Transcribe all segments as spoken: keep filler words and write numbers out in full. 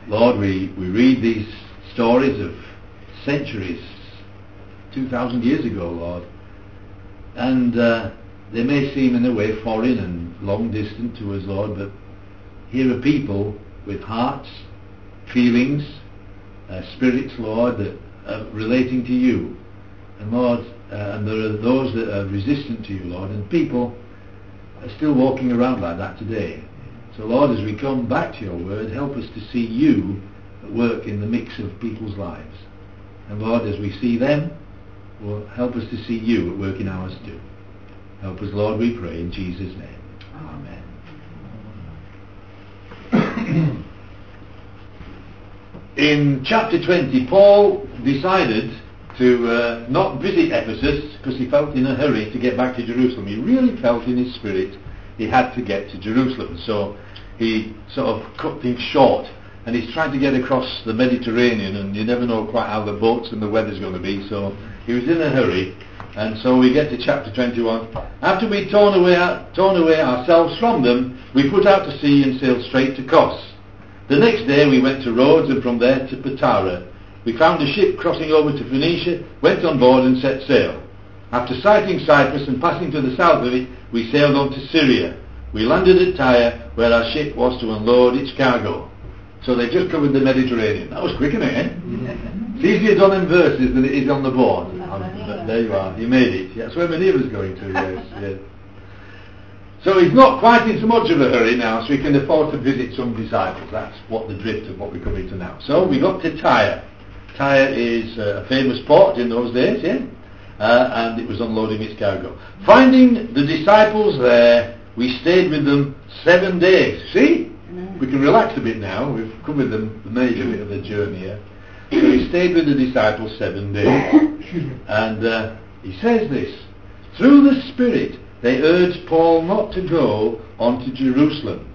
Lord, we, we read these stories of centuries, two thousand years ago, Lord, and uh, they may seem in a way foreign and long distant to us, Lord, but here are people with hearts, feelings, uh, spirits, Lord, that are relating to you. And Lord, uh, and there are those that are resistant to you, Lord, and people are still walking around like that today. So Lord, as we come back to your word, help us to see you at work in the mix of people's lives. And Lord, as we see them, well, help us to see you at work in ours too. Help us, Lord, we pray, in Jesus' name. Amen. In chapter twenty, Paul decided to uh, not visit Ephesus because he felt in a hurry to get back to Jerusalem. He really felt in his spirit he had to get to Jerusalem. So he sort of cut things short, and he's trying to get across the Mediterranean, and you never know quite how the boats and the weather's going to be, so he was in a hurry. And so we get to chapter twenty-one. After we'd torn away, torn away ourselves from them, we put out to sea and sailed straight to Kos. The next day we went to Rhodes, and from there to Patara. We found a ship crossing over to Phoenicia, went on board and set sail. After sighting Cyprus and passing to the south of it, we sailed on to Syria. We landed at Tyre, where our ship was to unload its cargo. So they just covered the Mediterranean. That was quick, isn't it? Eh? It's easier done in verses than it is on the board. Um, there you are, you made it. That's where Maneva's going to, yes, yes. So he's not quite in so much of a hurry now, so he can afford to visit some disciples. That's what the drift of what we're coming to now. So we got to Tyre. Tyre is uh, a famous port in those days, yeah? Uh, and it was unloading its cargo. Finding the disciples there, we stayed with them seven days. See? We can relax a bit now. We've covered the, the major bit of the journey here. So he stayed with the disciples seven days. And uh, he says this: through the Spirit they urged Paul not to go on to Jerusalem.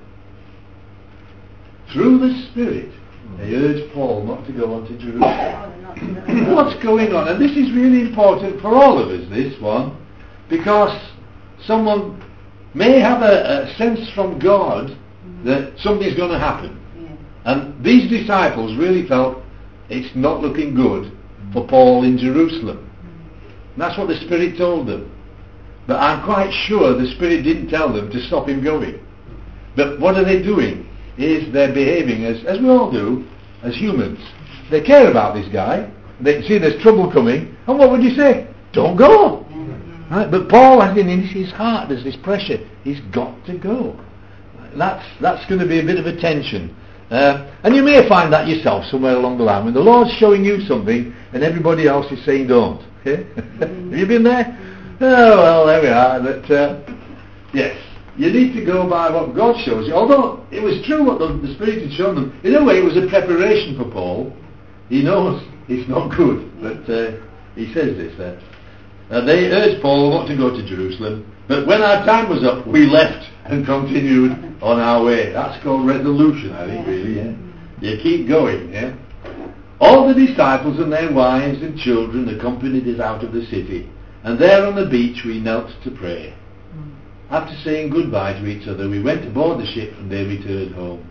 Through the Spirit they urged Paul not to go on to Jerusalem. What's going on? And this is really important for all of us, this one, because someone may have a, a sense from God that something's going to happen. Yeah. And these disciples really felt it's not looking good for Paul in Jerusalem. And that's what the Spirit told them. But I'm quite sure the Spirit didn't tell them to stop him going. But what are they doing? Is they're behaving as, as we all do, as humans. They care about this guy. They can see there's trouble coming. And what would you say? Don't go. Mm-hmm. Right? But Paul has in his heart, there's this pressure. He's got to go. That's that's going to be a bit of a tension. Uh, and you may find that yourself somewhere along the line, when the Lord's showing you something and everybody else is saying don't. Okay? Have you been there? Oh, well, there we are. But, uh, yes, you need to go by what God shows you. Although it was true what the, the Spirit had shown them. In a way, it was a preparation for Paul. He knows it's not good, but uh, he says this there. Uh, they urged Paul not to go to Jerusalem, but when our time was up, we left and continued on our way. That's called resolution, I think, really, yeah? You keep going, yeah? All the disciples and their wives and children accompanied us out of the city, and there on the beach we knelt to pray. After saying goodbye to each other, we went aboard the ship and they returned home.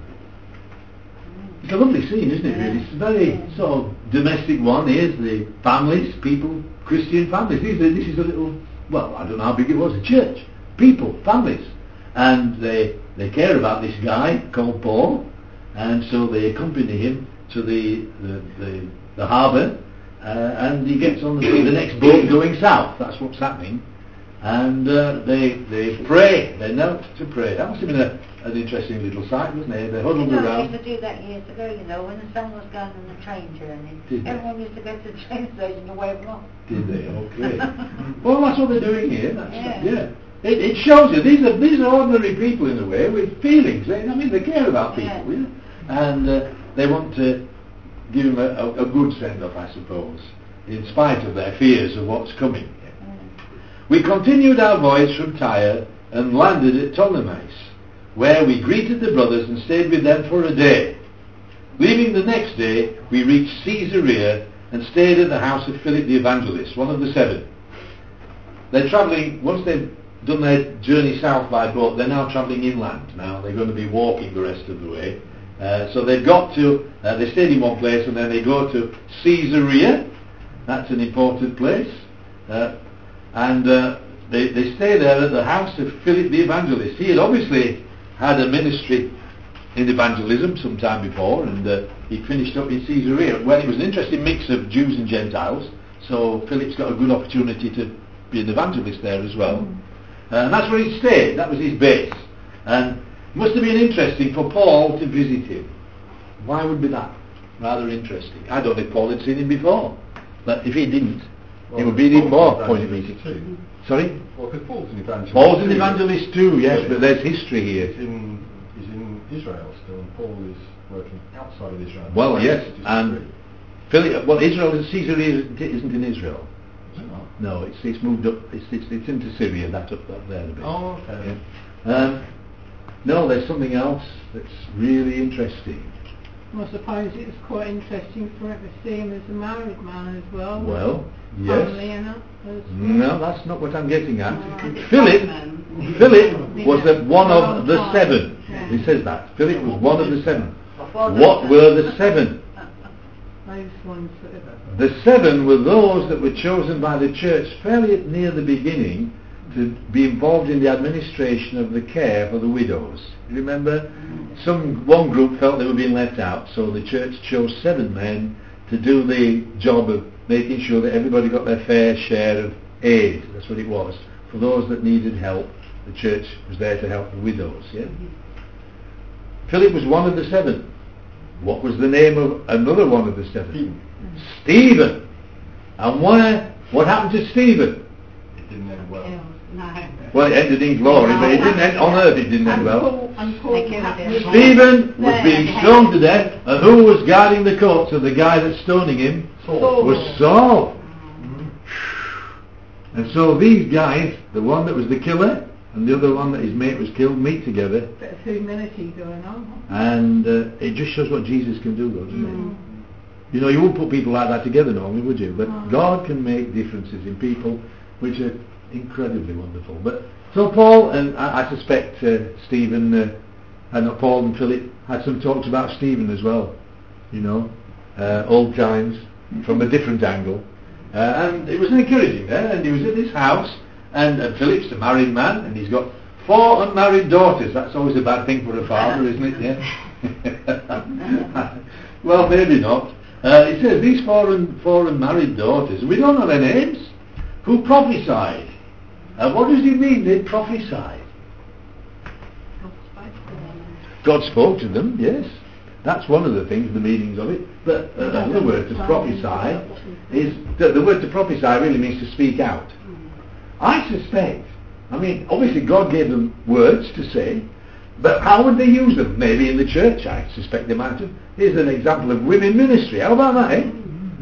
It's a lovely scene, isn't it, really? It's a very sort of domestic one. Here's the families, people, Christian families. These are, this is a little, well, I don't know how big it was, a church. People, families. And they they care about this guy called Paul, and so they accompany him to the the, the, the harbour, uh, and he gets on the, the next boat going south. That's what's happening. And uh, they they pray. They knelt to pray. That must have been a, an interesting little sight, wasn't it? They huddled you know, around. They used to do that years ago, you know, when the sun was going on the train journey. Did Everyone they? used to go to the train station to wave them off. Did they? Okay. Well, that's what they're doing here. That's yeah. yeah. It, it shows you these are these are ordinary people in a way with feelings. They, I mean, they care about people, yeah. Yeah? And uh, they want to give them a, a, a good send-off, I suppose, in spite of their fears of what's coming. We continued our voyage from Tyre and landed at Ptolemais, where we greeted the brothers and stayed with them for a day. Leaving the next day, we reached Caesarea and stayed at the house of Philip the Evangelist, one of the seven. They're travelling, once they've done their journey south by boat, they're now travelling inland now. They're going to be walking the rest of the way. Uh, so they've got to, uh, they stayed in one place and then they go to Caesarea. That's an important place. Uh, and uh, they, they stay there at the house of Philip the evangelist. He had obviously had a ministry in evangelism some time before, and uh, he finished up in Caesarea. Well, it was an interesting mix of Jews and Gentiles, so Philip's got a good opportunity to be an evangelist there as well. Mm. Uh, and that's where he stayed. That was his base. And it must have been interesting for Paul to visit him. Why would be that? Rather interesting. I don't know if Paul had seen him before, but if he didn't, well, it would be even more point of meeting. Too. Sorry? Well, because Paul's an evangelist. Paul's an evangelist too, yes, yeah, but there's history here. He's in, he's in Israel still, and Paul is working outside of Israel. Well, yes, and Philip, well, Israel, Caesarea isn't in Israel. Is it not? No, it's it's moved up. It's it's, it's into Syria. That up, up there a bit. Oh, okay. Yeah. Um, no, there's something else that's really interesting. Well, I suppose it was quite interesting for him to see him as a married man as well. Well, yes. Family and that as well. No, that's not what I'm getting at. Oh, Philip, Philip was the one of the time. seven. Yeah. He says that. Philip was one of the seven. What were the seven? Those ones that are The seven were those that were chosen by the church fairly near the beginning to be involved in the administration of the care for the widows. You remember? Some one group felt they were being left out, so the church chose seven men to do the job of making sure that everybody got their fair share of aid. That's what it was. For those that needed help, the church was there to help the widows. Yeah. Philip was one of the seven. What was the name of another one of the seven? Stephen. Stephen. And why, what happened to Stephen? It didn't end well. No. Well, it ended in glory, but it didn't end on earth. It didn't end well. and Paul Stephen was being stoned to death, and who was guarding the corpse of the guy that's stoning him? Saul. Was Saul. And so these guys, the one that was the killer and the other one that his mate was killed, meet together. Bit of humility going on. And uh, it just shows what Jesus can do, though, doesn't mm. it? You know, you wouldn't put people like that together normally, would you? But no. God can make differences in people which are incredibly wonderful. But so Paul, and I, I suspect uh, Stephen, uh, and not Paul and Philip, had some talks about Stephen as well. You know, uh, old times, from a different angle. Uh, and it was encouraging there, and he was at this house, and uh, Philip's a married man, and he's got four unmarried daughters. That's always a bad thing for a father, isn't it? Yeah. Well, maybe not. Uh, it says these four, un- four unmarried daughters, we don't know their names, who prophesied. Uh, what does he mean they prophesied? God spoke to them, yes. That's one of the things, the meanings of it. But uh, another word to prophesy is, the, the word to prophesy really means to speak out. I suspect, I mean, obviously God gave them words to say, but how would they use them? Maybe in the church, I suspect they might have. Here's an example of women ministry. How about that, eh?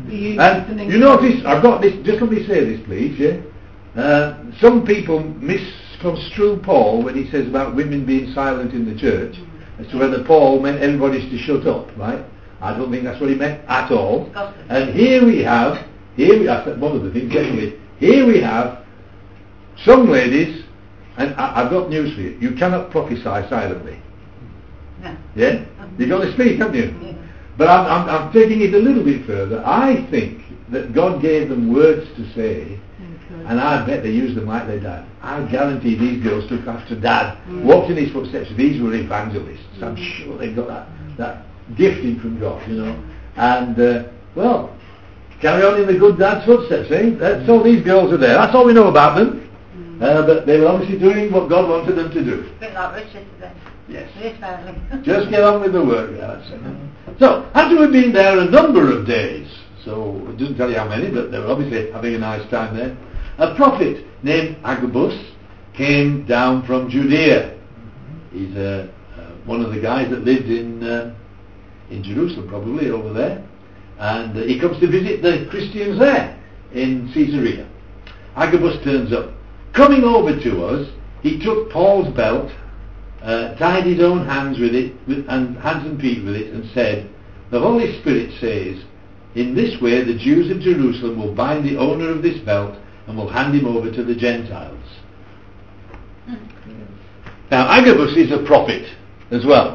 And you notice, I've got this, just let me say this please, yeah? Uh, some people misconstrue Paul when he says about women being silent in the church, as to whether Paul meant everybody to shut up, right? I don't think that's what he meant at all. And here we have, here we have, one of the things anyway, here we have some ladies, and I, I've got news for you, you cannot prophesy silently. No. Yeah? You've got to speak, haven't you? Yeah. But I'm, I'm, I'm taking it a little bit further. I think that God gave them words to say, and I bet they used them like their dad. I guarantee these girls took after dad, mm. walked in his footsteps. These were evangelists. Mm. I'm sure they've got that, that gifting from God, you know. And, uh, well, carry on in the good dad's footsteps, eh? That's all these girls are there. That's all we know about them. Mm. Uh, but they were obviously doing what God wanted them to do. A bit like Richard today. Yes. His family. Just get on with the work, yeah, that's it. So, after we've been there a number of days, so it doesn't tell you how many, but they were obviously having a nice time there, a prophet named Agabus came down from Judea. He's uh, uh, one of the guys that lived in uh, in Jerusalem, probably over there, and uh, he comes to visit the Christians there in Caesarea. Agabus turns up. Coming over to us, he took Paul's belt, uh, tied his own hands with it, with, and hands and feet with it, and said, "The Holy Spirit says, in this way the Jews of Jerusalem will bind the owner of this belt and will hand him over to the Gentiles." Mm. Now Agabus is a prophet as well.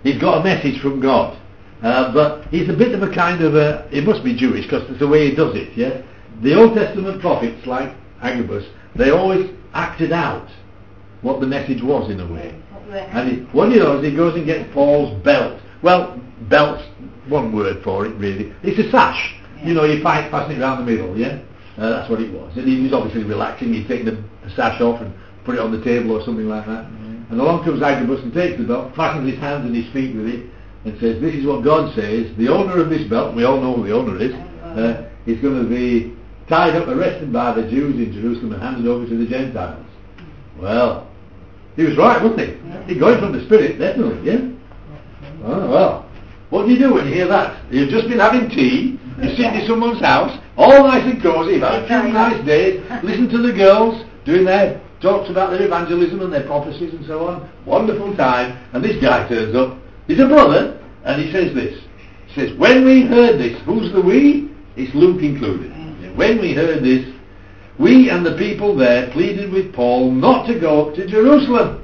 he's got a message from God. Uh, but he's a bit of a kind of a, he must be Jewish because it's the way he does it, yeah? The Old Testament prophets, like Agabus, they always acted out what the message was in a way. And he, what he does, he goes and gets Paul's belt. Well, belt's one word for it, really. It's a sash. You know, you fight, pass it around the middle, yeah? Uh, that's what it was. And he was obviously relaxing. He'd taken the, the sash off and put it on the table or something like that. Mm-hmm. And along comes Agabus and takes the belt, fastens his hands and his feet with it, and says, this is what God says. The owner of this belt, we all know who the owner is, uh, is going to be tied up, arrested by the Jews in Jerusalem and handed over to the Gentiles. Well, he was right, wasn't he? Yeah. He got it from the Spirit, definitely, yeah? Oh, well, what do you do when you hear that? You've just been having tea, you're sitting in someone's house, all nice and cosy, you've had a few nice days, listen to the girls doing their talks about their evangelism and their prophecies and so on, wonderful time, and this guy turns up, he's a brother, and he says this, he says, when we heard this, who's the we? It's Luke included. When we heard this, we and the people there pleaded with Paul not to go up to Jerusalem.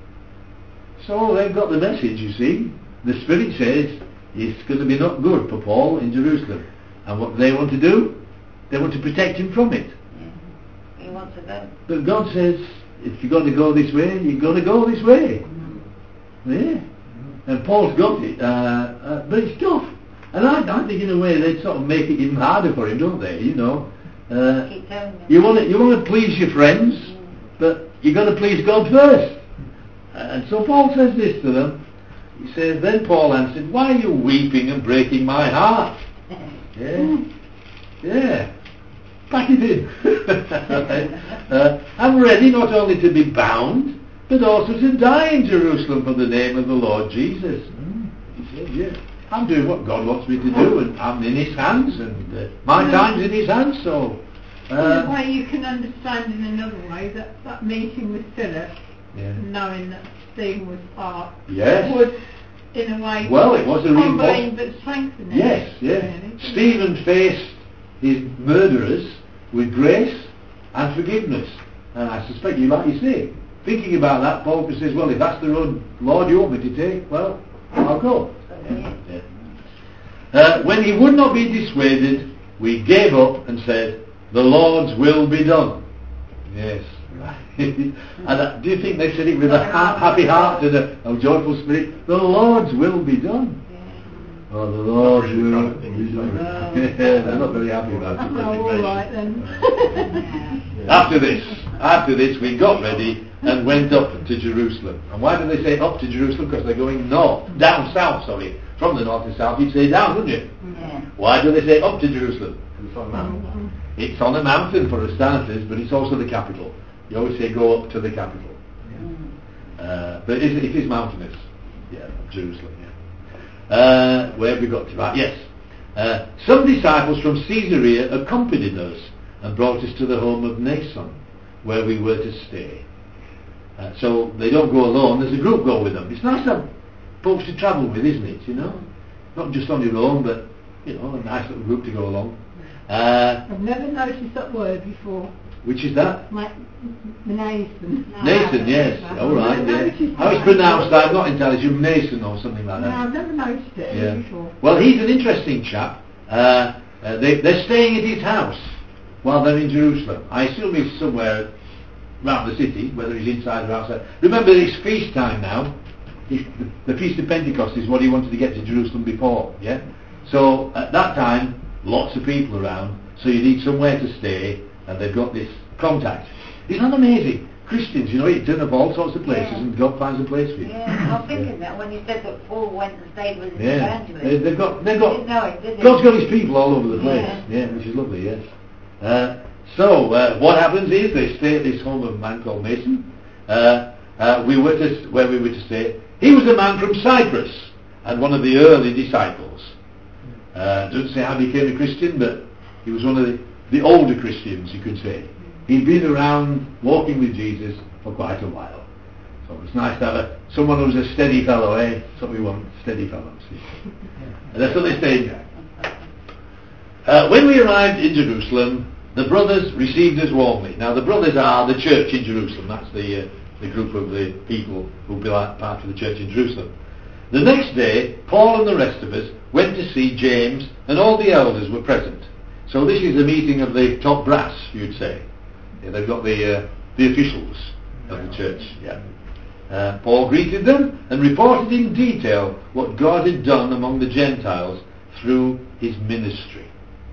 So they've got the message, you see. The Spirit says it's going to be not good for Paul in Jerusalem. And what they want to do? They want to protect him from it. Yeah. He wants to go. But God says, if you've got to go this way, you've got to go this way. Mm-hmm. Yeah. And Paul's got it. Uh, uh, but it's tough. And I, I think in a way they sort of make it even harder for him, don't they? You know. Uh, Keep telling them. you want to you want to please your friends, mm. but you got to please God first. And so Paul says this to them. He says, then Paul answered, why are you weeping and breaking my heart? Yeah, yeah. Pack it in. uh, I'm ready not only to be bound, but also to die in Jerusalem for the name of the Lord Jesus. Mm. He said, yeah. I'm doing what God wants me to do, and I'm in His hands, and uh, my time's in His hands. So, uh, in a way, you can understand in another way that that meeting with Philip, yeah. knowing that Stephen was part, yes. was in a way well, it was a humbling but strengthening. Yes, yes. Really. Stephen faced his murderers with grace and forgiveness, and I suspect you, like you say, thinking about that, Paul says, well, if that's the road, Lord, you want me to take, well, I'll go. Yeah. Yeah. Uh, when he would not be dissuaded, we gave up and said, the Lord's will be done. Yes. And uh, do you think they said it with a ha- happy heart and a, a joyful spirit? The Lord's will be done. Yeah. Oh, the Lord's really will be done. Yeah, they're not very happy about it. Oh, all right then. After this, after this, we got ready and went up to Jerusalem. And why do they say up to Jerusalem? Because they're going north, down south, sorry. From the north to south, you'd say down, wouldn't you? Yeah. Why do they say up to Jerusalem? It's on a mountain. It's on a mountain for the starters, but it's also the capital. You always say go up to the capital. Yeah. Uh, but it is, it is mountainous. Yeah, Jerusalem, yeah. Uh, where have we got to? Right, yes. Uh, some disciples from Caesarea accompanied us and brought us to the home of Nason, where we were to stay. Uh, so they don't go alone, there's a group go with them. It's nice to have folks to travel with, isn't it, you know? Not just on your own, but, you know, a nice little group to go along. Uh, I've never noticed that word before. Which is that? My, Nathan. Nathan, yes. All right, yeah. How it's pronounced, I'm not entirely sure. Nathan or something like that. No, I've never noticed it yeah. before. Well, he's an interesting chap. Uh, uh, they, they're staying at his house while they're in Jerusalem. I assume he's somewhere around the city, whether he's inside or outside. Remember, it's feast time now. It's the, the Feast of Pentecost is what he wanted to get to Jerusalem before, yeah? So, at that time, lots of people around, so you need somewhere to stay, and they've got this contact. Isn't that amazing? Christians, you know, you turn up all sorts of places, yeah. and God finds a place for you. Yeah, I was thinking yeah. that when you said that Paul went and stayed with his yeah. evangelist. They, they've got, they've got, didn't know it, did they? God's got his people all over the place, yeah, yeah which is lovely, yes. Uh, so, uh, what happens is they stay at this home of a man called Mason. Uh, uh, we were to, where we were to stay. He was a man from Cyprus, and one of the early disciples. Uh, doesn't say how he became a Christian, but he was one of the, the older Christians, you could say. He'd been around walking with Jesus for quite a while. So it's nice to have a, someone who's a steady fellow, eh? That's what we want, steady fellows. And that's what they stayed. Uh, when we arrived in Jerusalem, the brothers received us warmly. Now the brothers are the church in Jerusalem. That's the uh, the group of the people who will be part of the church in Jerusalem. The next day, Paul and the rest of us went to see James, and all the elders were present. So this is a meeting of the top brass, you'd say. Yeah, they've got the uh, the officials of the church. Yeah. Uh, Paul greeted them and reported in detail what God had done among the Gentiles through his ministry.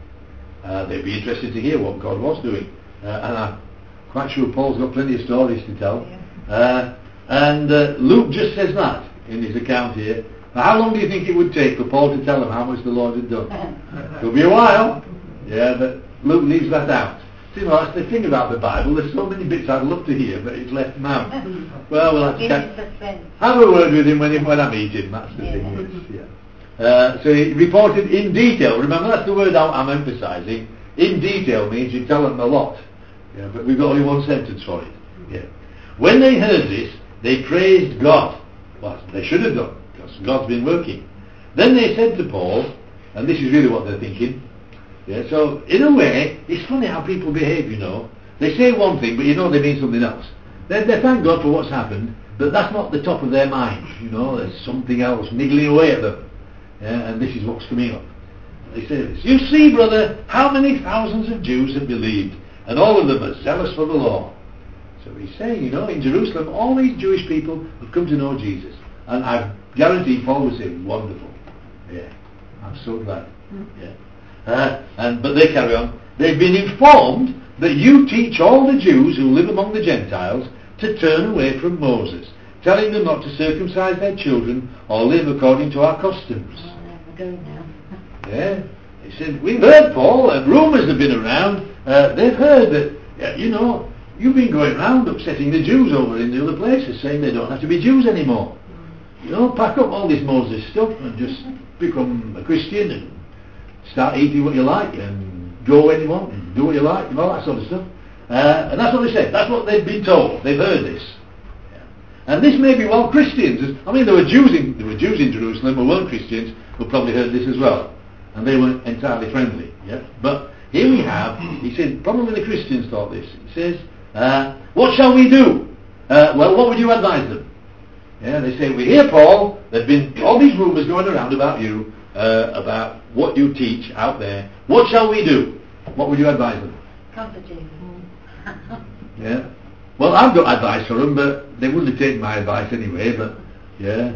Uh, they'd be interested to hear what God was doing. Uh, and I'm quite sure Paul's got plenty of stories to tell. Uh, and uh, Luke just says that in his account here. Now, how long do you think it would take for Paul to tell them how much the Lord had done? It'll be a while. Yeah, but Luke leaves that out. You know, that's the thing about the Bible. There's so many bits I'd love to hear, but it's left them out. Well, we'll have to catch, have a word with him when, he, when I meet him. That's the yeah. thing. Is, yeah. uh, so he reported in detail. Remember, that's the word I'm, I'm emphasising. In detail means you tell them a lot. Yeah, but we've got only one sentence for it. Yeah. When they heard this, they praised God. Well, they should have done, because God's been working. Then they said to Paul, and this is really what they're thinking. Yeah, so in a way, it's funny how people behave, you know. They say one thing, but you know they mean something else. They, they thank God for what's happened, but that's not the top of their mind, you know. There's something else niggling away at them. Yeah, and this is what's coming up. They say this: you see, brother, how many thousands of Jews have believed, and all of them are zealous for the law. So he's saying, you know, in Jerusalem, all these Jewish people have come to know Jesus. And I guarantee Paul would say, wonderful. Yeah, I'm so glad. Yeah. Uh, and but they carry on. They've been informed that you teach all the Jews who live among the Gentiles to turn away from Moses, telling them not to circumcise their children or live according to our customs. Oh, we're going now. Yeah. He said, we've heard, Paul, and rumours have been around. Uh, they've heard that, uh, you know, you've been going around upsetting the Jews over in the other places, saying they don't have to be Jews anymore. You know, pack up all this Moses stuff and just become a Christian and start eating what you like and go where you want and do what you like and all that sort of stuff. Uh, and that's what they said. That's what they've been told. They've heard this. Yeah. And this may be while Christians, I mean, there were Jews in there were Jews in Jerusalem who weren't Christians who probably heard this as well, and they weren't entirely friendly. Yeah. But here we have. He said probably the Christians thought this. He says, uh, "What shall we do?" Uh, well, what would you advise them? Yeah. They say, "We hear, Paul. There've been all these rumours going around about you." Uh, about what you teach out there. What shall we do? What would you advise them? Come to Jesus. Yeah. Well, I've got advice for them, but they wouldn't take my advice anyway. But yeah.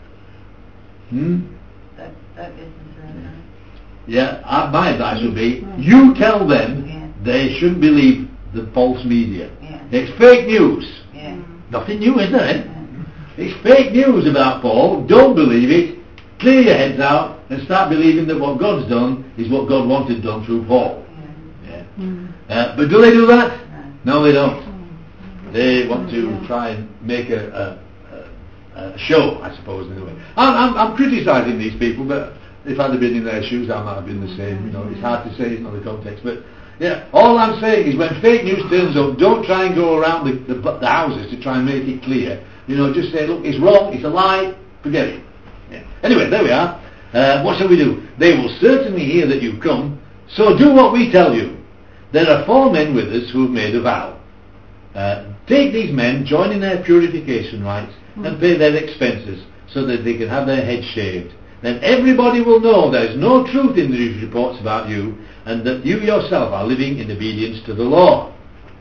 Hmm. That that isn't right now. Yeah. Uh, my advice would be: you tell them yeah. they shouldn't believe the false media. Yeah. It's fake news. Yeah. Nothing new, is there? Yeah. It's fake news about Paul. Don't believe it. Clear your heads out and start believing that what God's done is what God wanted done through Paul. Yeah. Yeah. Mm. Uh, but do they do that? No, they don't. They want to try and make a, a, a show, I suppose, in a way. I'm, I'm, I'm criticising these people, but if I'd have been in their shoes, I might have been the same. You know, it's hard to say, it's not the context. But yeah, all I'm saying is when fake news turns up, don't try and go around the, the, the houses to try and make it clear. You know, just say, look, it's wrong, it's a lie, forget it. Yeah. Anyway, there we are. Uh, what shall we do? They will certainly hear that you've come, so do what we tell you. There are four men with us who have made a vow. Uh, take these men, join in their purification rites, mm. and pay their expenses, so that they can have their heads shaved. Then everybody will know there is no truth in these reports about you, and that you yourself are living in obedience to the law.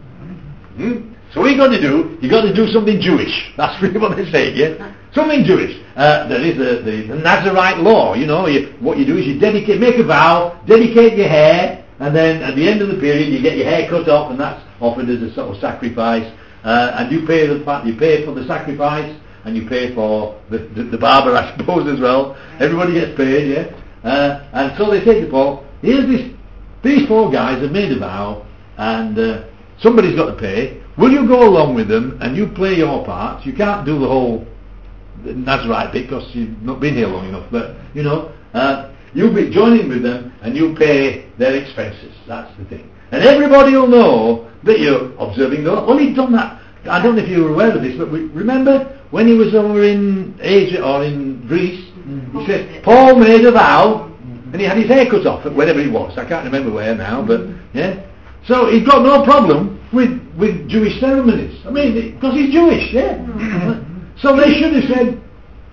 Hmm? So what you got to do, you got to do something Jewish. That's really what they say, yeah? Something Jewish. Uh, there is the, the, the Nazarite law, you know. You, what you do is you dedicate, make a vow, dedicate your hair, and then at the end of the period you get your hair cut off, and that's offered as a sort of sacrifice. Uh, and you pay the you pay for the sacrifice, and you pay for the, the, the barber, I suppose, as well. Everybody gets paid, yeah. Uh, and so they say to Paul, here's this, these four guys have made a vow, and uh, somebody's got to pay. Will you go along with them and you play your part? You can't do the whole Nazarite bit because you've not been here long enough, but you know, uh, you'll be joining with them and you pay their expenses. That's the thing. And everybody will know that you're observing the law. Well, he'd done that. I don't know if you were aware of this, but we, remember when he was over in Asia or in Greece, mm-hmm. he said, Paul made a vow, and he had his hair cut off at wherever he was. I can't remember where now, but yeah. So he's got no problem with, with Jewish ceremonies. I mean, because he's Jewish, yeah. So they should have said,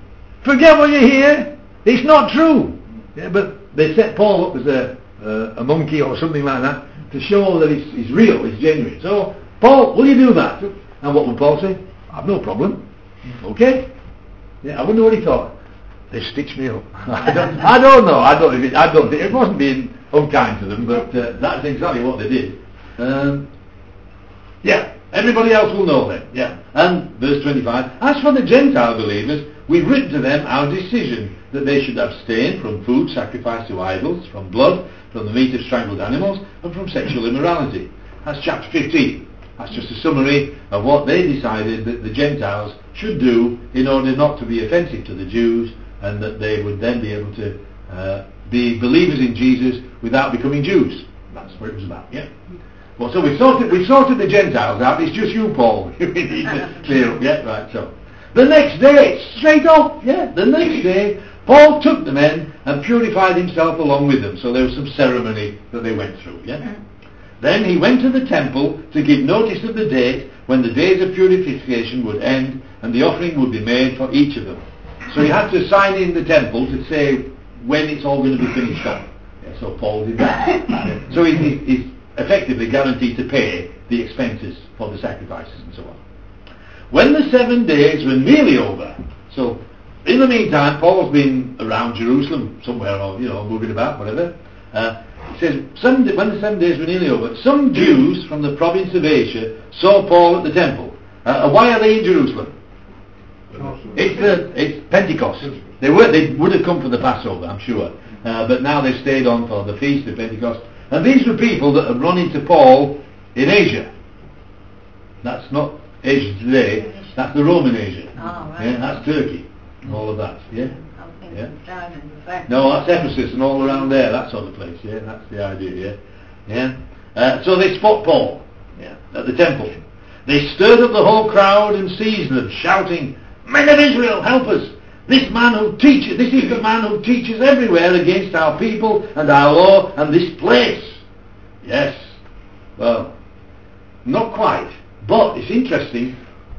Forget what you hear. It's not true. Yeah, but they set Paul up as a, uh, a monkey or something like that to show that it's, it's real, it's genuine. So, Paul, will you do that? And what would Paul say? I've no problem. Okay. Yeah, I wonder what he thought. They stitched me up. I don't, I don't know. I don't. I don't think it wasn't being unkind to them, but uh, that's exactly what they did. Um, yeah. Everybody else will know then. Yeah. And verse twenty-five. As for the Gentile believers, we've written to them our decision that they should abstain from food sacrificed to idols, from blood, from the meat of strangled animals, and from sexual immorality. That's chapter fifteen. That's just a summary of what they decided that the Gentiles should do in order not to be offensive to the Jews, and that they would then be able to uh, be believers in Jesus without becoming Jews. That's what it was about, yeah? Well, so we've sorted, we've sorted the Gentiles out. It's just you, Paul. We need to clear up, yeah? Right, so. The next day, straight off, yeah? The next day, Paul took the men and purified himself along with them. So there was some ceremony that they went through, yeah? Then he went to the temple to give notice of the date when the days of purification would end and the offering would be made for each of them. So he had to sign in the temple to say when it's all going to be finished up. Yeah, so Paul did that. Yeah. So he, he, he's effectively guaranteed to pay the expenses for the sacrifices and so on. When the seven days were nearly over, so in the meantime, Paul's been around Jerusalem somewhere, or you know, moving about, whatever. Uh, It says, some, when the seven days were nearly over, some Jews from the province of Asia saw Paul at the temple. Uh, why are they in Jerusalem? It's, uh, it's Pentecost. They were, they would have come for the Passover, I'm sure. Uh, but now they've stayed on for the feast of Pentecost. And these were people that had run into Paul in Asia. That's not Asia today, that's the Roman Asia. Oh, right. Yeah, that's Turkey. All of that, yeah? Yeah. Yeah. No, that's Ephesus and all around there, that sort of place, yeah, that's the idea, yeah. Yeah. Uh, so they spot Paul, yeah, at the temple. They stirred up the whole crowd and seized them, shouting, "Men of Israel, help us! This man who teaches, this is the man who teaches everywhere against our people and our law and this place." Yes. Well, not quite, but it's interesting.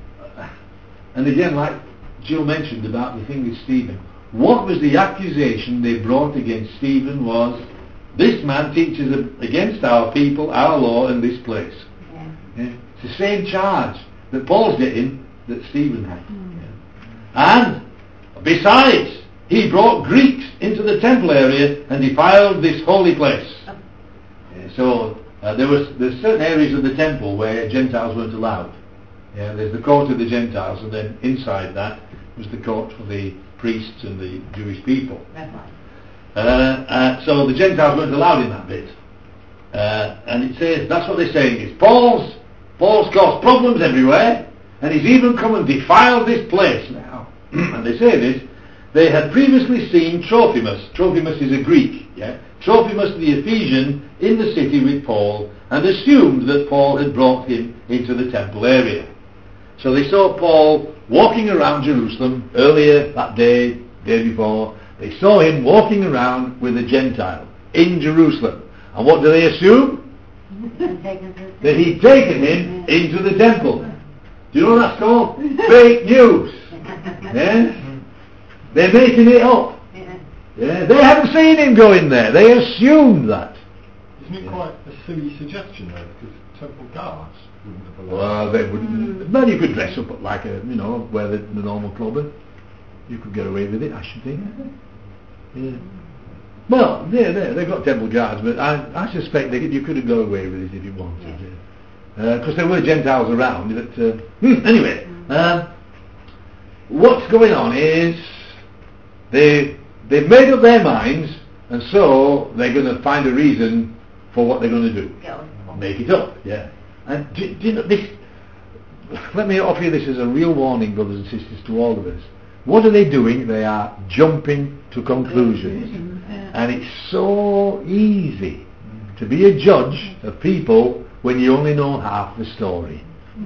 And again, like Jill mentioned about the thing with Stephen, what was the accusation they brought against Stephen was, this man teaches against our people, our law, and this place. Yeah. Yeah. It's the same charge that Paul's getting that Stephen had. Mm. Yeah. And besides, he brought Greeks into the temple area and defiled this holy place. Yeah, so uh, there was there's certain areas of the temple where Gentiles weren't allowed. Yeah, there's the court of the Gentiles, and then inside that was the court for the priests and the Jewish people. Uh, uh, so the Gentiles weren't allowed in that bit. Uh, and it says, that's what they're saying, is Paul's, Paul's caused problems everywhere, and he's even come and defiled this place now. And they say this, they had previously seen Trophimus, Trophimus is a Greek, yeah? Trophimus the Ephesian in the city with Paul, and assumed that Paul had brought him into the temple area. So they saw Paul walking around Jerusalem earlier that day, day before. They saw him walking around with a Gentile in Jerusalem. And what do they assume? That he'd taken him into the temple. Do you know what that's called? Fake news. Yeah? They're making it up. Yeah? They haven't seen him go in there. They assumed that. Isn't it quite a silly suggestion though? Because temple guards wouldn't have allowed. Well, they wouldn't. But you could dress up like a, you know, wear the, the normal clothes. You could get away with it, I should think. Yeah. Well, yeah, they they've got temple guards, but I I suspect that you could have got away with it if you wanted. Because uh, there were Gentiles around. But uh, hmm, anyway, uh, what's going on is they they've made up their minds, and so they're going to find a reason for what they're going to do. Make it up, yeah. And do, do you know this? Let me offer you this as a real warning, brothers and sisters, to all of us. What are they doing? They are jumping to conclusions. And it's so easy to be a judge of people when you only know half the story.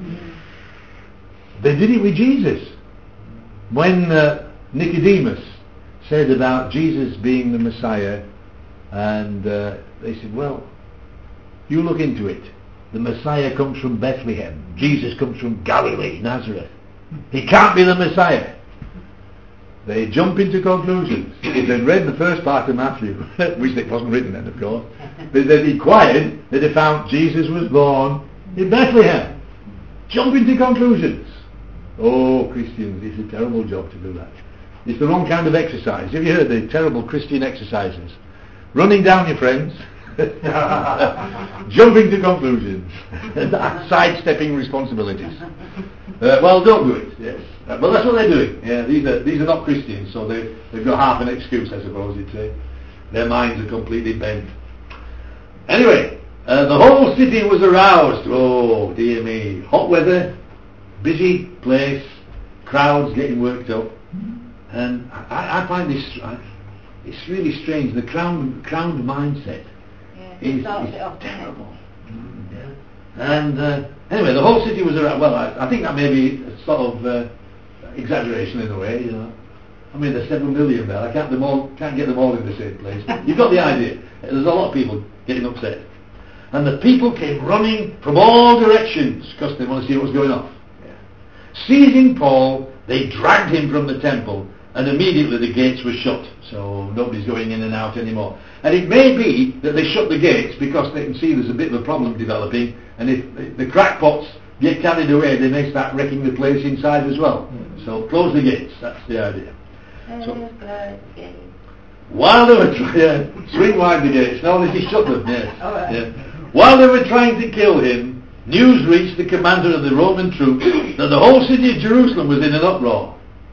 They did it with Jesus. When uh, Nicodemus said about Jesus being the Messiah, and uh, they said, well, you look into it. The Messiah comes from Bethlehem. Jesus comes from Galilee, Nazareth. He can't be the Messiah. they jump into conclusions. If they'd read the first part of Matthew, which it wasn't written then, of course, but they'd inquired, they'd have found Jesus was born in Bethlehem. Jump into conclusions. Oh, Christians, it's a terrible job to do that. It's the wrong kind of exercise. Have you heard the terrible Christian exercises? Running down your friends, jumping to conclusions, sidestepping responsibilities. Uh, well, don't do it. Yes, uh, but that's what they're doing. Yeah, these are these are not Christians, so they they've got half an excuse, I suppose you'd say. Their minds are completely bent. Anyway, uh, the whole city was aroused. Oh dear me, hot weather, busy place, crowds getting worked up, and I, I find this. I, It's really strange. The crowned, crowned mindset Yeah, is, starts is it off, terrible. Mm, yeah. And uh, anyway, the whole city was around. Well, I, I think that may be a sort of uh, exaggeration in a way. You know, I mean, there's seven million there. I can't them all, can't get them all in the same place. But you've got the idea. There's a lot of people getting upset, and the people came running from all directions because they want to see what was going on. Yeah. Seizing Paul, they dragged him from the temple. And immediately the gates were shut, so nobody's going in and out anymore. And it may be that they shut the gates because they can see there's a bit of a problem developing, and if the crackpots get carried away, they may start wrecking the place inside as well. Mm. So close the gates, that's the idea. So, while they were trying, yeah, swing wide the gates, no, they just shut them, yes. Right. Yeah. While they were trying to kill him, news reached the commander of the Roman troops that the whole city of Jerusalem was in an uproar.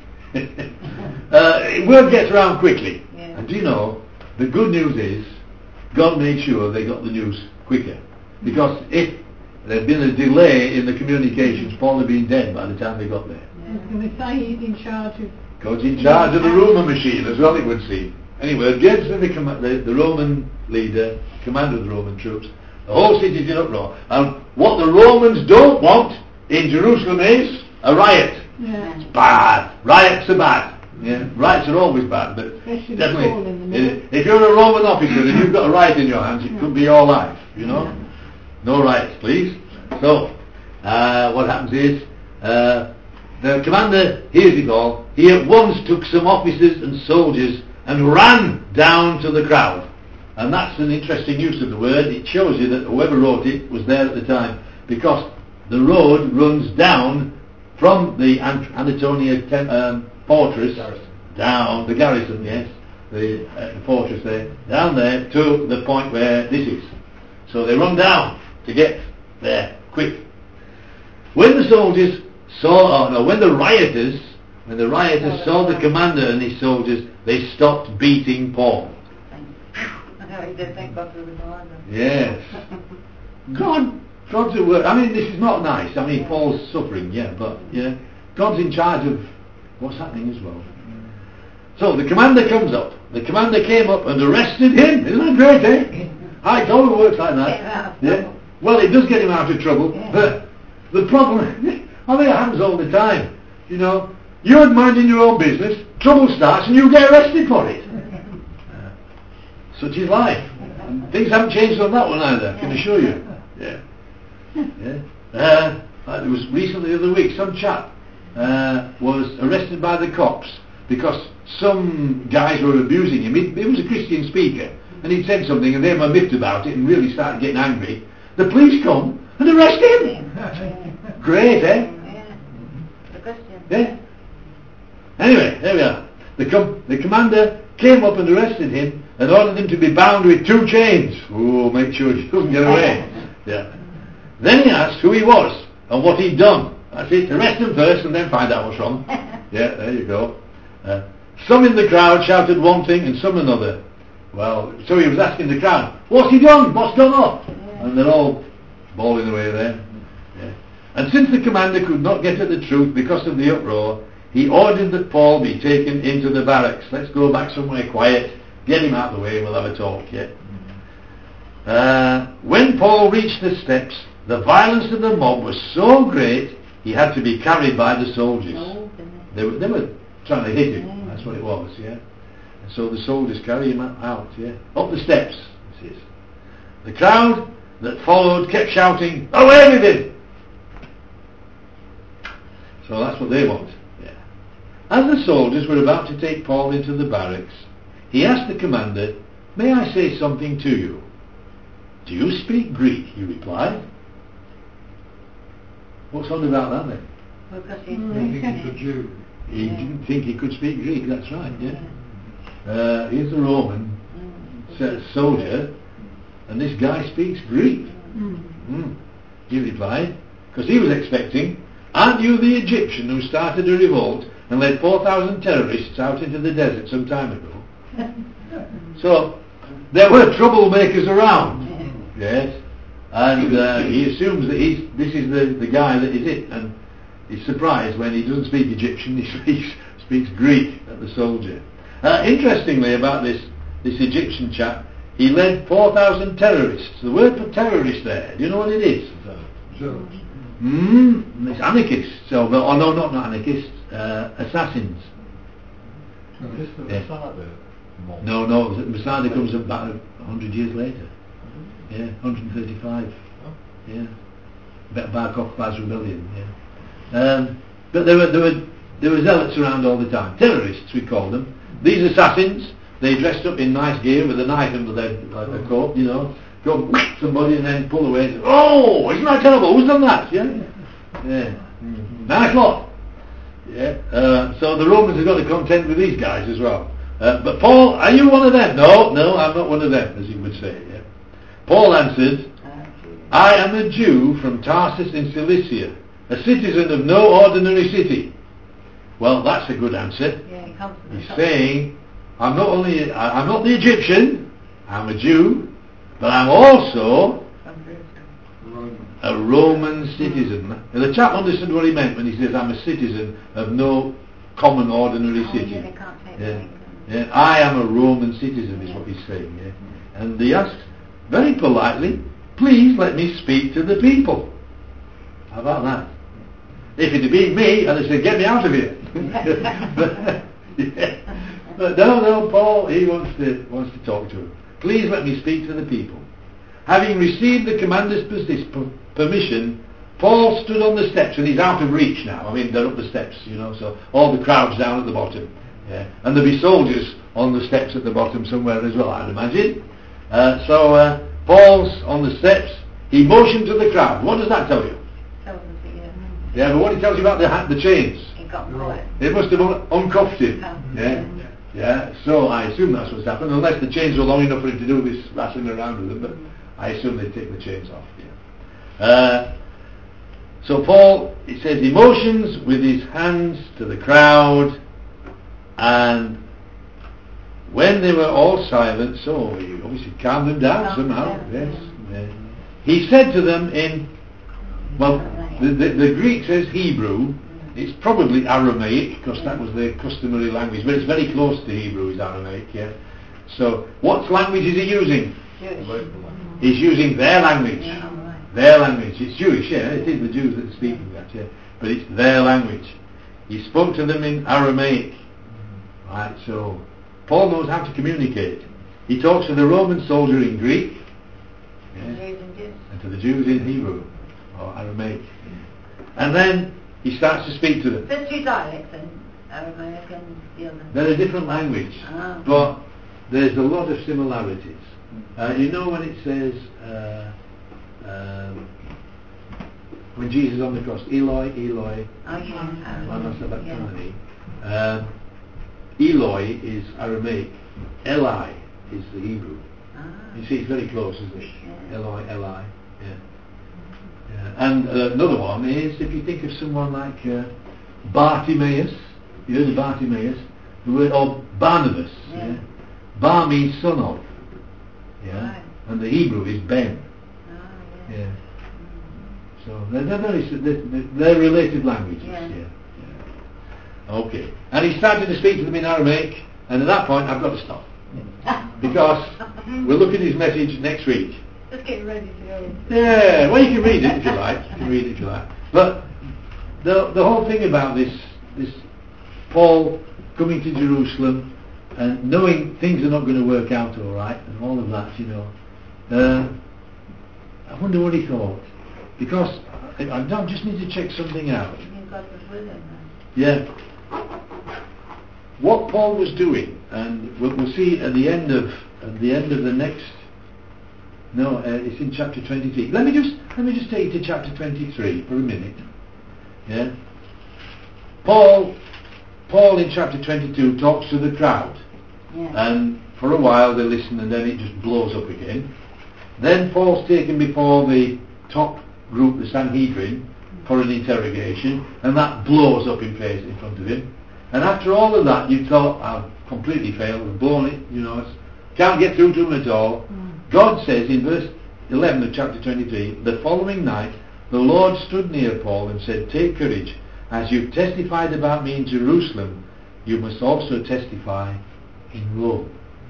Uh, word gets around quickly. Yeah. And do you know, the good news is God made sure they got the news quicker. Because if there had been a delay in the communications, Paul had been dead by the time they got there. Yeah. I was going to say he's in charge of... God's in charge of the rumour machine as well, it would seem. Anyway, James, the, the, the Roman leader, commander of the Roman troops, the whole city's in uproar. And what the Romans don't want in Jerusalem is a riot. Yeah. It's bad. Riots are bad. Yeah, riots are always bad, but definitely, if, if you're a Roman officer and you've got a riot in your hands, it could be your life, you know. No riots, please. So, uh, what happens is, uh, the commander hears it all. He at once took some officers and soldiers and ran down to the crowd. And that's an interesting use of the word. It shows you that whoever wrote it was there at the time, because the road runs down from the Ant- Antonia tem- um, fortress garrison. down the garrison, yes, the, uh, the fortress there, down there to the point where this is. So they run down to get there quick. When the soldiers saw, oh no, when the rioters, when the rioters saw the commander and his soldiers, they stopped beating Paul. Yes. God, God's at work. I mean, this is not nice. I mean, Paul's suffering, yeah, but yeah, God's in charge of what's happening as well. So the commander comes up. The commander came up and arrested him. Isn't that great, eh? I told him it works like that. Yeah. Well, it does get him out of trouble, but the problem, I mean, it happens all the time. You know, you're minding your own business, trouble starts, and you get arrested for it. Such is life. And things haven't changed on that one either, I can assure you. Yeah. Yeah. Uh, it was recently the other week, some chap uh, was arrested by the cops because some guys were abusing him. He, he was a Christian speaker, and he'd said something, and they were miffed about it and really started getting angry. The police come and arrest him. Great, eh? Yeah. Anyway, there we are. The, com- the commander came up and arrested him and ordered him to be bound with two chains. Oh, make sure he doesn't get away. Yeah. Then he asked who he was and what he'd done. That's it. Arrest him first and then find out what's wrong. Yeah, there you go. Uh, some in the crowd shouted one thing and some another. Well, so he was asking the crowd, what's he done? What's gone off? And they're all bawling away there. Yeah. And since the commander could not get at the truth because of the uproar, he ordered that Paul be taken into the barracks. Let's go back somewhere quiet, get him out of the way, and we'll have a talk, yeah? Uh, when Paul reached the steps, the violence of the mob was so great, he had to be carried by the soldiers. They were, they were trying to hit him, that's what it was, yeah? And so the soldiers carry him out, yeah? Up the steps, this is. The crowd that followed kept shouting, away with him! So that's what they want. Yeah. As the soldiers were about to take Paul into the barracks, he asked the commander, "May I say something to you?" "Do you speak Greek?" he replied. What's on about that then? Because he's Mm, I think okay. he's a Jew. He Yeah. didn't think he could speak Greek, that's right, yeah. Uh, he's a Roman Mm. so- soldier, and this guy speaks Greek. Mm. Mm. He replied, because he was expecting, "Aren't you the Egyptian who started a revolt and led four thousand terrorists out into the desert some time ago?" So, there were troublemakers around, yes, and uh, he assumes that he's, this is the, the guy that is it, and he's surprised when he doesn't speak Egyptian, he speaks, speaks Greek at the soldier. Uh, interestingly about this, this Egyptian chap, he led four thousand terrorists. The word for terrorist there, do you know what it is? Zealots. Hmm, it's anarchists. So, no, oh, no, not, not anarchists, uh, assassins. No, this is the Yeah. Masada mob. No, no, the Masada comes about a hundred years later. Yeah, one hundred thirty-five. Oh. Yeah, Be- Bar Kokhba's rebellion. Yeah, um, but there were there were there were zealots around all the time. Terrorists, we call them. These assassins, they dressed up in nice gear with a knife under their, like their coat, you know, go whack somebody and then pull away. And, "Oh, isn't that terrible? Who's done that?" Yeah, yeah. Mm. Nice lot. Yeah. Uh, so the Romans have got to contend with these guys as well. Uh, but Paul, are you one of them? No, no, I'm not one of them, as you would say. Yeah. Paul answered, "I am a Jew from Tarsus in Cilicia, a citizen of no ordinary city." Well, that's a good answer. Yeah, he comes from the He's top. saying, I'm not only, I- I'm not the Egyptian, I'm a Jew, but I'm also From Jerusalem. Roman. a Roman citizen. And the chap understood what he meant when he says, "I'm a citizen of no common ordinary Oh, city." yeah, they can't take Yeah. anything. Yeah, I am a Roman citizen is what he's saying. Yeah. And he asked very politely, "Please let me speak to the people." How about that? If it had been me, I'd have said, "Get me out of here." but, yeah. But no, no, Paul, he wants to wants to talk to him. "Please let me speak to the people." Having received the commander's persis- per- permission, Paul stood on the steps, and he's out of reach now. I mean, they're up the steps, you know, so all the crowd's down at the bottom. Yeah. And there'll be soldiers on the steps at the bottom somewhere as well, I'd imagine. Uh, so uh, Paul's on the steps. He motioned to the crowd. What does that tell you? Tells us that, yeah. Yeah, but what it tells you about the ha- the chains? He got They're caught. It must have un- uncuffed him. Oh. Yeah. Yeah. So I assume that's what's happened, unless the chains were long enough for him to do this rattling around with them. But I assume they'd take the chains off. Yeah. Uh, so Paul, it says, he motions with his hands to the crowd, and when they were all silent, so he obviously calmed them down Calmed somehow. them Yes. down. Yeah. He said to them in, well, the, the, the Greek says Hebrew. It's probably Aramaic, because that was their customary language, but it's very close to Hebrew, is Aramaic, yeah. So, what language is he using? Jewish. Local language. He's using their language. Yeah, all right. Their language. It's Jewish, yeah, it is the Jews that are speaking that, yeah. But it's their language. He spoke to them in Aramaic. Right, so, Paul knows how to communicate. He talks to the Roman soldier in Greek, yeah, Jews and Jews. and to the Jews in Hebrew, or Aramaic. And then he starts to speak to them. There's two dialects in Aramaic and the other. They're a different language, Ah. but there's a lot of similarities. Uh, you know when it says, uh, um, when Jesus is on the cross, Eloi, Eloi, Oh, yeah. lama Aramaic. sabachthani. Um, Eloi is Aramaic, Eli is the Hebrew. Ah. You see, it's very close, isn't it? Yeah. Eloi, Eli. Yeah. Yeah. And uh, another one is, if you think of someone like uh, Bartimaeus, you heard of Bartimaeus, the word, or Barnabas. Yeah. Yeah. Bar means son of. Yeah. Right. And the Hebrew is Ben. Oh, yeah. Yeah. So they're, they're very s- they're, they're related languages. Yeah. Yeah. Yeah. Okay. And he started to speak to them in Aramaic, and at that point I've got to stop because we'll look at his message next week. Just get ready to go. Yeah, well, you can read it if you like. You can read it if you like. But the the whole thing about this this Paul coming to Jerusalem and knowing things are not going to work out all right and all of that, you know. Uh, I wonder what he thought, because I, I don't- just need to check something out. You God was with him. Yeah. what Paul was doing, and we'll, we'll see at the end of at the end of the next. No, uh, it's in chapter twenty-three. Let me just let me just take you to chapter twenty-three for a minute. Yeah. Paul, Paul in chapter twenty-two talks to the crowd, Yeah. and for a while they listen, and then it just blows up again. Then Paul's taken before the top group, the Sanhedrin, for an interrogation, and that blows up in face in front of him. And after all of that, you thought, I've completely failed, I've blown it, you know, can't get through to him at all. Mm. God says in verse eleven of chapter twenty-three, the following night, the Lord stood near Paul and said, take courage, as you've testified about me in Jerusalem, you must also testify in Rome.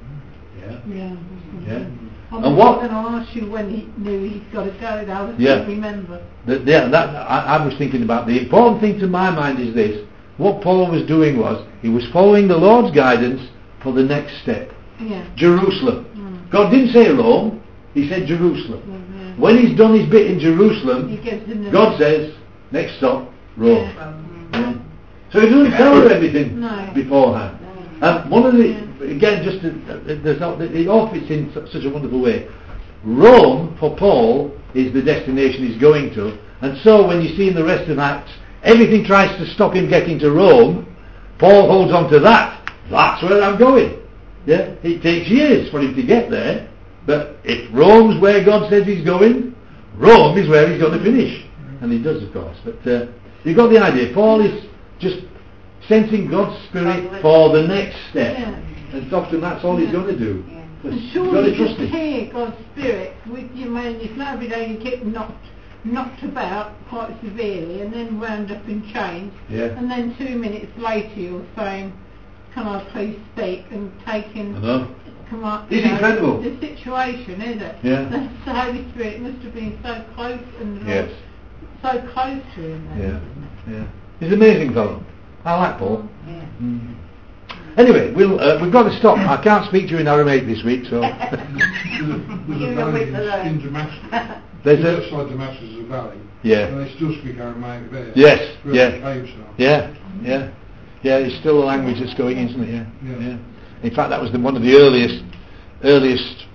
Yeah? Yeah. Yeah. I And was what? going to ask you when he knew he'd got to go. Though. I Yeah. can't remember. The, yeah, that, I, I was thinking about the important thing to my mind is this. What Paul was doing was, he was following the Lord's guidance for the next step. Yeah. Jerusalem. Mm. God didn't say Rome, he said Jerusalem. Mm-hmm. When he's done his bit in Jerusalem, He gives him the God says, next stop, Rome. Yeah. Yeah. So he doesn't tell her everything No. beforehand. And one of the, again, just to, uh, there's not, it all fits in su- such a wonderful way. Rome, for Paul, is the destination he's going to. And so when you see in the rest of Acts, everything tries to stop him getting to Rome, Paul holds on to that. That's where I'm going. Yeah, it takes years for him to get there, but if Rome's where God says he's going, Rome is where he's going to finish. And he does, of course. But uh, you've got the idea. Paul is just sensing God's Spirit for the next step. Yeah. And often that's all he's going to do. Yeah. And You've got surely to you trust just him. hear God's Spirit with you, man. It's not every day you get knocked, knocked about quite severely and then wound up in chains. Yeah. And then two minutes later you're saying, can I please speak, and taking I know. come up. It's you know, incredible. The situation, is it? Yeah. That's the Holy Spirit must have been so close and Yes. so close to him then. Yeah. Yeah. He's an amazing fellow. I like Paul. Yeah. Mm. Anyway, we'll, uh, we've got to stop. I can't speak to you in Aramaic this week, so... There's a, there's Give a me a valley week to learn. in Damascus. There's Just a... outside Damascus is a valley. Yeah. And they still speak Aramaic there. Yes, Where yeah. the caves are. Yeah, yeah. Yeah, it's still a language that's going, isn't it? Yeah. Yeah. Yeah. In fact, that was the, one of the earliest earliest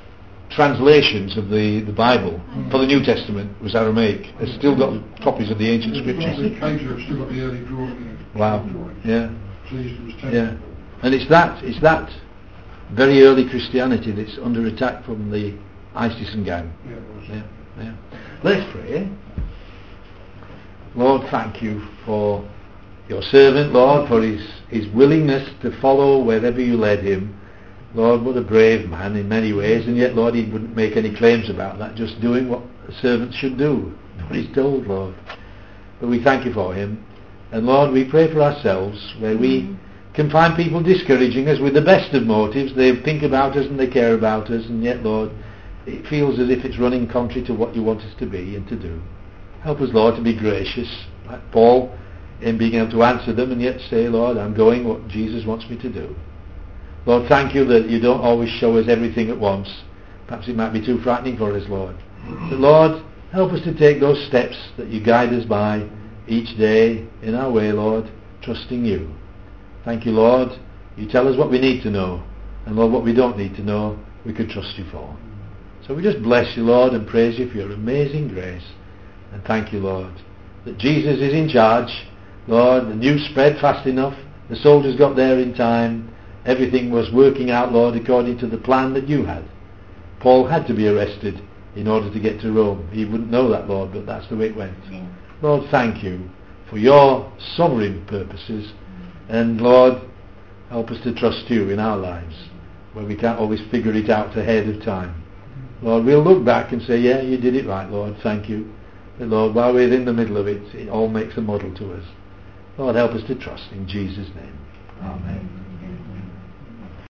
translations of the, the Bible Mm. for the New Testament was Aramaic. They've still got copies of the ancient The scriptures. caves have still got the early drawing. Wow. drawing. Yeah. So it was temple. Yeah. And it's that it's that very early Christianity that's under attack from the ISIS and gang. Yeah, it was. Yeah. Yeah. Let's pray. Lord, thank you for your servant, Lord, for his, his willingness to follow wherever you led him. Lord, what a brave man in many ways, and yet, Lord, he wouldn't make any claims about that, just doing what a servant should do, what he's told, Lord. But we thank you for him. And Lord, we pray for ourselves, where we can find people discouraging us with the best of motives. They think about us and they care about us, and yet, Lord, it feels as if it's running contrary to what you want us to be and to do. Help us, Lord, to be gracious, like Paul, in being able to answer them and yet say, Lord, I'm going what Jesus wants me to do. Lord, thank you that you don't always show us everything at once. Perhaps it might be too frightening for us, Lord. But Lord, help us to take those steps that you guide us by each day in our way, Lord, trusting you. Thank you, Lord. You tell us what we need to know. And Lord, what we don't need to know, we can trust you for. So we just bless you, Lord, and praise you for your amazing grace. And thank you, Lord, that Jesus is in charge. Lord, the news spread fast enough. The soldiers got there in time. Everything was working out, Lord, according to the plan that you had. Paul had to be arrested in order to get to Rome. He wouldn't know that, Lord, but that's the way it went. Yeah. Lord, thank you for your sovereign purposes. And Lord, help us to trust you in our lives, where we can't always figure it out ahead of time. Lord, we'll look back and say, yeah, you did it right, Lord, thank you. But Lord, while we're in the middle of it, it all makes a model to us. Lord, help us to trust in Jesus' name. Amen.